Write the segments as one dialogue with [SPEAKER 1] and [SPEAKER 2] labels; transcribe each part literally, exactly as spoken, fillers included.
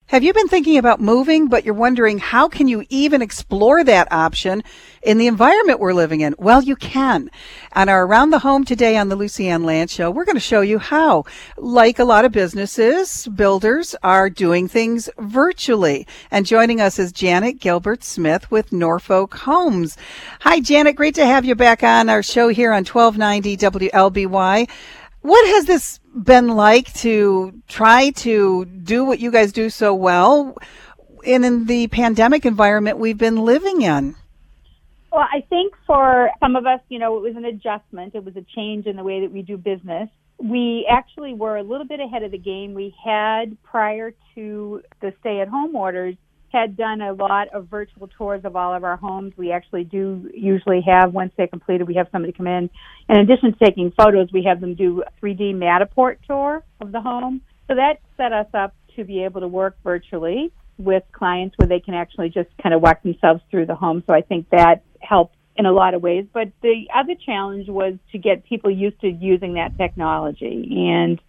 [SPEAKER 1] Have you been thinking about moving, but you're wondering how can you even explore that option in the environment we're living in? Well, you can. On our Around the Home today on the Lucy Ann Land Show, we're going to show you how. Like a lot of businesses, builders are doing things virtually. And joining us is Janet Gilbert-Smith with Norfolk Homes. Hi, Janet. Great to have you back on our show here on twelve ninety W L B Y. What has this been like to try to do what you guys do so well in, in the pandemic environment we've been living in?
[SPEAKER 2] Well, I think for some of us, you know, it was an adjustment. It was a change in the way that we do business. We actually were a little bit ahead of the game. We had, prior to the stay-at-home orders, had done a lot of virtual tours of all of our homes. We actually do usually have, once they're completed, we have somebody come in. In addition to taking photos, we have them do a three D Matterport tour of the home. So that set us up to be able to work virtually with clients where they can actually just kind of walk themselves through the home. So I think that helped in a lot of ways. But the other challenge was to get people used to using that technology and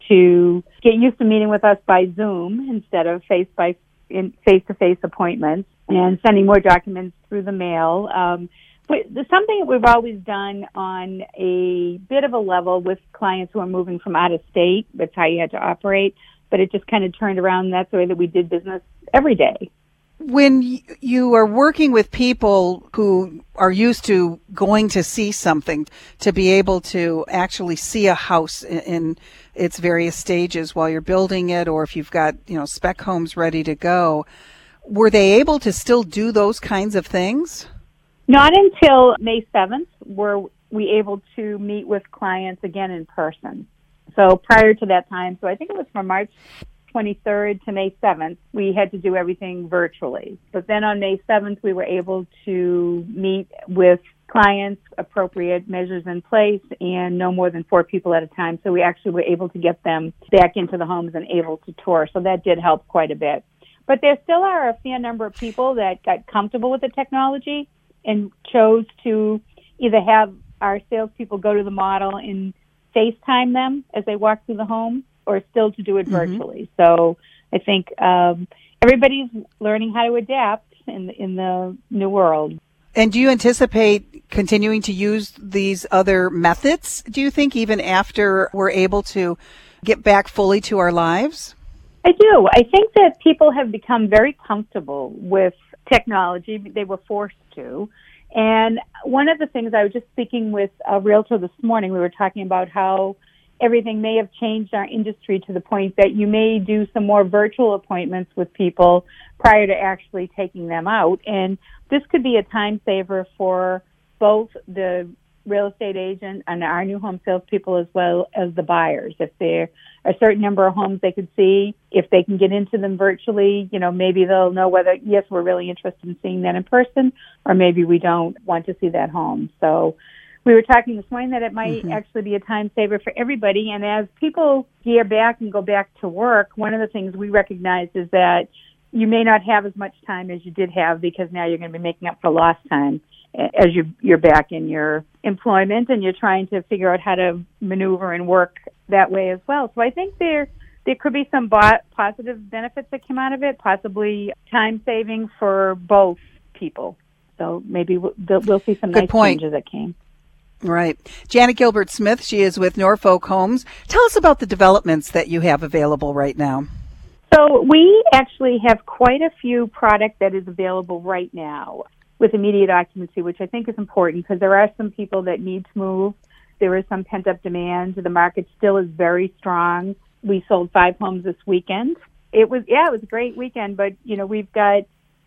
[SPEAKER 2] to get used to meeting with us by Zoom instead of face by in face-to-face appointments and sending more documents through the mail. Um, but there's something that we've always done on a bit of a level with clients who are moving from out of state. That's how you had to operate. But it just kind of turned around. That's the way that we did business every day.
[SPEAKER 1] When you are working with people who are used to going to see something, to be able to actually see a house in, in its various stages while you're building it, or if you've got, you know, spec homes ready to go, were they able to still do those kinds of things?
[SPEAKER 2] Not until May seventh were we able to meet with clients again in person. So prior to that time, so I think it was from March twenty-third to May seventh, we had to do everything virtually. But then on May seventh, we were able to meet with clients, appropriate measures in place, and no more than four people at a time. So we actually were able to get them back into the homes and able to tour. So that did help quite a bit. But there still are a fair number of people that got comfortable with the technology and chose to either have our salespeople go to the model and FaceTime them as they walk through the home, or still to do it virtually. Mm-hmm. So I think um, everybody's learning how to adapt in the, in the new world.
[SPEAKER 1] And do you anticipate continuing to use these other methods, do you think, even after we're able to get back fully to our lives?
[SPEAKER 2] I do. I think that people have become very comfortable with technology. They were forced to. And one of the things, I was just speaking with a realtor this morning, we were talking about how everything may have changed our industry to the point that you may do some more virtual appointments with people prior to actually taking them out. And this could be a time saver for both the real estate agent and our new home salespeople as well as the buyers. If there are a certain number of homes they could see, if they can get into them virtually, you know, maybe they'll know whether, yes, we're really interested in seeing that in person, or maybe we don't want to see that home. So we were talking this morning that it might mm-hmm. actually be a time saver for everybody. And as people gear back and go back to work, one of the things we recognize is that you may not have as much time as you did have, because now you're going to be making up for lost time as you, you're back in your employment and you're trying to figure out how to maneuver and work that way as well. So I think there there could be some bo- positive benefits that come out of it, possibly time saving for both people. So maybe we'll, we'll see some
[SPEAKER 1] Good
[SPEAKER 2] nice
[SPEAKER 1] point.
[SPEAKER 2] changes that came.
[SPEAKER 1] Right. Janet Gilbert-Smith, she is with Norfolk Homes. Tell us about the developments that you have available right now.
[SPEAKER 2] So we actually have quite a few product that is available right now with immediate occupancy, which I think is important because there are some people that need to move. There is some pent-up demand. The market still is very strong. We sold five homes this weekend. It was, yeah, it was a great weekend, but, you know, we've got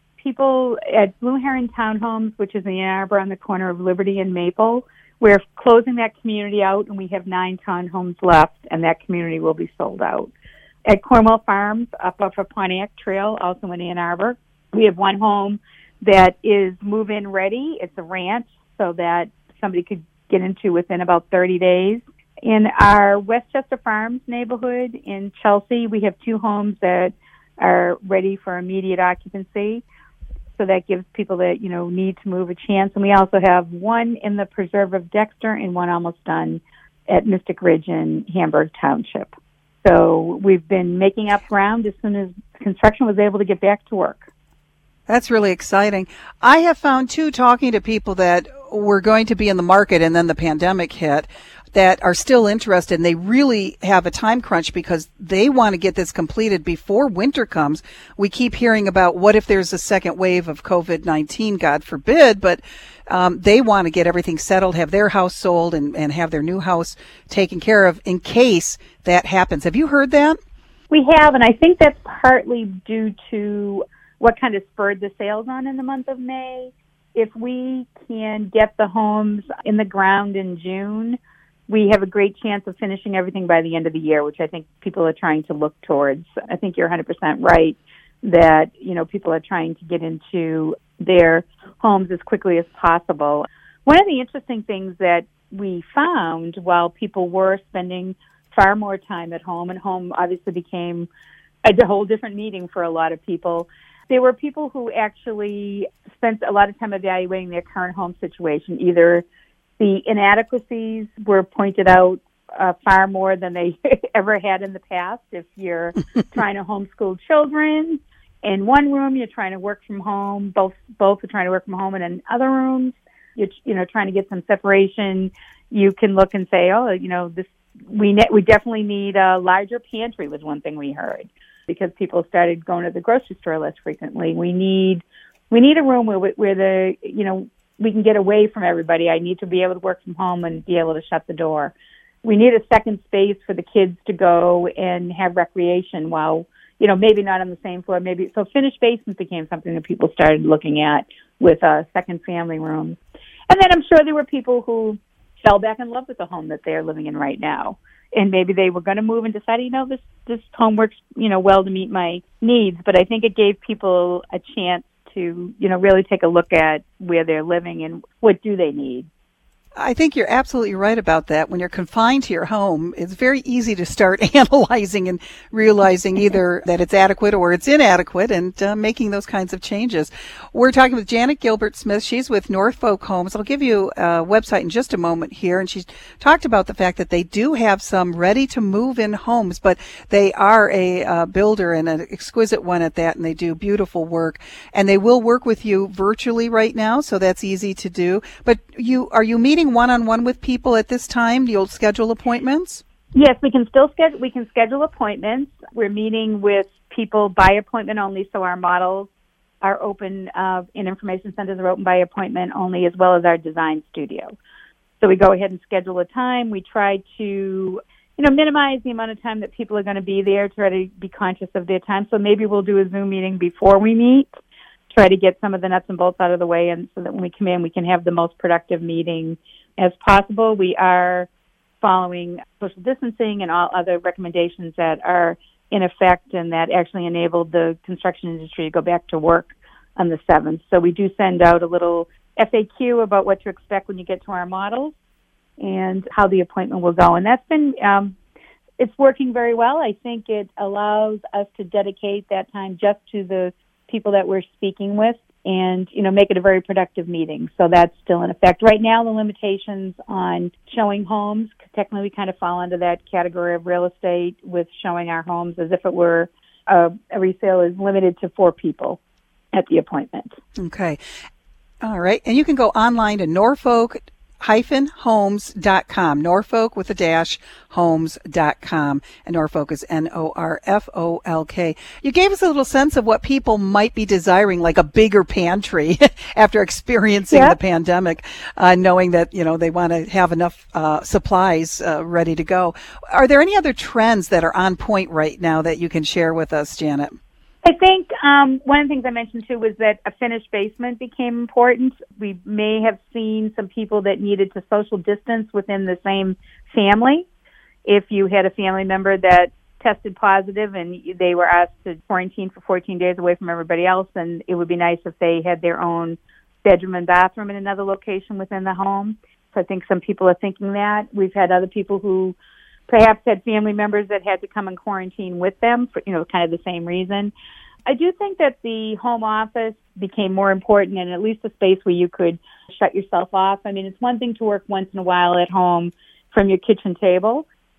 [SPEAKER 2] people at Blue Heron Townhomes, which is in Ann Arbor on the corner of Liberty and Maple. We're closing that community out, and we have nine townhomes left, and that community will be sold out. At Cornwall Farms, up off of Pontiac Trail, also in Ann Arbor, we have one home that is move-in ready. It's a ranch, so that somebody could get into within about thirty days. In our Westchester Farms neighborhood in Chelsea, we have two homes that are ready for immediate occupancy. So that gives people that, you know, need to move a chance. And we also have one in the Preserve of Dexter and one almost done at Mystic Ridge in Hamburg Township. So we've been making up ground as soon as construction was able to get back to work.
[SPEAKER 1] That's really exciting. I have found, too, talking to people that were going to be in the market and then the pandemic hit, that are still interested, and they really have a time crunch because they want to get this completed before winter comes. We keep hearing about what if there's a second wave of COVID nineteen, God forbid, but um, they want to get everything settled, have their house sold, and, and have their new house taken care of in case that happens. Have you heard that?
[SPEAKER 2] We have, and I think that's partly due to what kind of spurred the sales on in the month of May. If we can get the homes in the ground in June, we have a great chance of finishing everything by the end of the year, which I think people are trying to look towards. I think you're one hundred percent right that, you know, people are trying to get into their homes as quickly as possible. One of the interesting things that we found while people were spending far more time at home, and home obviously became a whole different meeting for a lot of people, there were people who actually spent a lot of time evaluating their current home situation. Either the inadequacies were pointed out uh, far more than they ever had in the past. If you're trying to homeschool children in one room, you're trying to work from home, both both are trying to work from home, and in other rooms, you're you know trying to get some separation. You can look and say, oh, you know, this we ne- we definitely need a larger pantry was one thing we heard, because people started going to the grocery store less frequently. We need we need a room where where the you know we can get away from everybody. I need to be able to work from home and be able to shut the door. We need a second space for the kids to go and have recreation while, you know, maybe not on the same floor. Maybe so. Finished basements became something that people started looking at with uh, second family rooms. And then I'm sure there were people who fell back in love with the home that they're living in right now. And maybe they were going to move and decided, you know, this, this home works, you know, well to meet my needs. But I think it gave people a chance to, you know, really take a look at where they're living and what do they need.
[SPEAKER 1] I think you're absolutely right about that. When you're confined to your home, it's very easy to start analyzing and realizing either that it's adequate or it's inadequate, and uh, making those kinds of changes. We're talking with Janet Gilbert-Smith. She's with Norfolk Homes. I'll give you a website in just a moment here. And she's talked about the fact that they do have some ready-to-move-in homes, but they are a uh, builder, and an exquisite one at that, and they do beautiful work. And they will work with you virtually right now, so that's easy to do. But you are you meeting one-on-one with people at this time? You'll schedule appointments?
[SPEAKER 2] Yes, we can still schedule. We can schedule appointments. We're meeting with people by appointment only, so our models are open, uh, and information centers are open by appointment only, as well as our design studio. So we go ahead and schedule a time. We try to, you know, minimize the amount of time that people are going to be there, try to be conscious of their time. So maybe we'll do a Zoom meeting before we meet, try to get some of the nuts and bolts out of the way, and so that when we come in, we can have the most productive meeting as possible. We are following social distancing and all other recommendations that are in effect and that actually enabled the construction industry to go back to work on the seventh. So we do send out a little F A Q about what to expect when you get to our models and how the appointment will go. And that's been, um, it's working very well. I think it allows us to dedicate that time just to the people that we're speaking with, and, you know, make it a very productive meeting. So that's still in effect. Right now, the limitations on showing homes, technically we kind of fall into that category of real estate with showing our homes as if it were a, a resale, is limited to four people at the appointment.
[SPEAKER 1] Okay. All right. And you can go online to Norfolk homes dot com, Norfolk with a dash, homes dot com. And Norfolk is N O R F O L K. You gave us a little sense of what people might be desiring, like a bigger pantry after experiencing
[SPEAKER 2] Yep.
[SPEAKER 1] the pandemic, uh, knowing that, you know, they want to have enough uh, supplies uh, ready to go. Are there any other trends that are on point right now that you can share with us, Janet?
[SPEAKER 2] I think um, one of the things I mentioned, too, was that a finished basement became important. We may have seen some people that needed to social distance within the same family. If you had a family member that tested positive and they were asked to quarantine for fourteen days away from everybody else, then it would be nice if they had their own bedroom and bathroom in another location within the home. So I think some people are thinking that. We've had other people who perhaps had family members that had to come and quarantine with them for, you know, kind of the same reason. I do think that the home office became more important, and at least a space where you could shut yourself off. I mean, it's one thing to work once in a while at home from your kitchen table,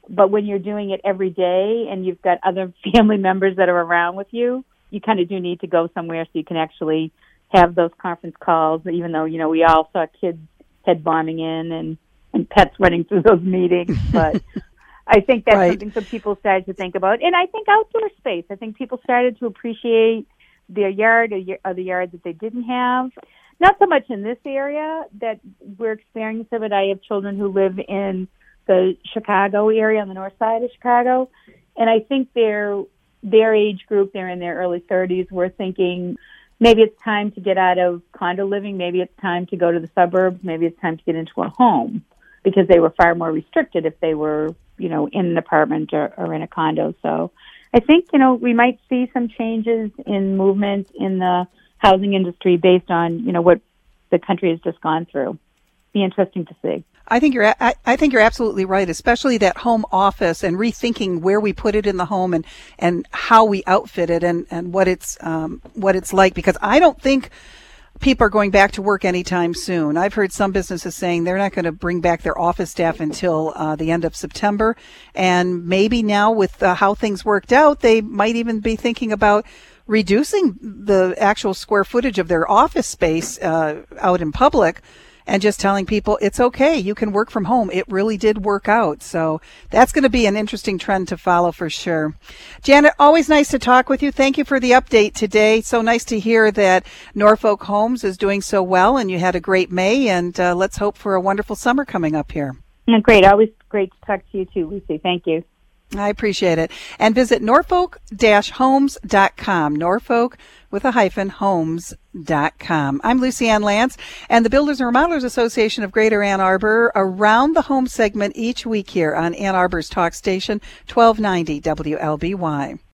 [SPEAKER 2] But when you're doing it every day and you've got other family members that are around with you, you kind of do need to go somewhere so you can actually have those conference calls, even though, you know, we all saw kids head bombing in and, and pets running through those meetings. But I think that's
[SPEAKER 1] right.
[SPEAKER 2] something some people started to think about. And I think outdoor space. I think people started to appreciate their yard or the yard that they didn't have. Not so much in this area that we're experiencing, but I have children who live in the Chicago area on the north side of Chicago. And I think their their age group, they're in their early thirties, were thinking maybe it's time to get out of condo living. Maybe it's time to go to the suburbs. Maybe it's time to get into a home, because they were far more restricted if they were, you know, in an apartment or, or in a condo. So I think, you know, we might see some changes in movement in the housing industry based on, you know, what the country has just gone through. Be interesting to see.
[SPEAKER 1] I think you're I, I think you're absolutely right, especially that home office and rethinking where we put it in the home and, and how we outfit it and, and what it's um, what it's like, because I don't think people are going back to work anytime soon. I've heard some businesses saying they're not going to bring back their office staff until uh, the end of September, and maybe now with uh, how things worked out, they might even be thinking about reducing the actual square footage of their office space uh, out in public, and just telling people it's okay, you can work from home. It really did work out. So that's going to be an interesting trend to follow for sure. Janet, always nice to talk with you. Thank you for the update today. So nice to hear that Norfolk Homes is doing so well, and you had a great May, and uh, let's hope for a wonderful summer coming up here.
[SPEAKER 2] Great. Always great to talk to you too, Lucy. Thank you.
[SPEAKER 1] I appreciate it. And visit norfolk dash homes dot com. Norfolk with a hyphen homes dot com. I'm Lucy Ann Lance, and the Builders and Remodelers Association of Greater Ann Arbor around the home segment each week here on Ann Arbor's Talk Station, twelve ninety W L B Y.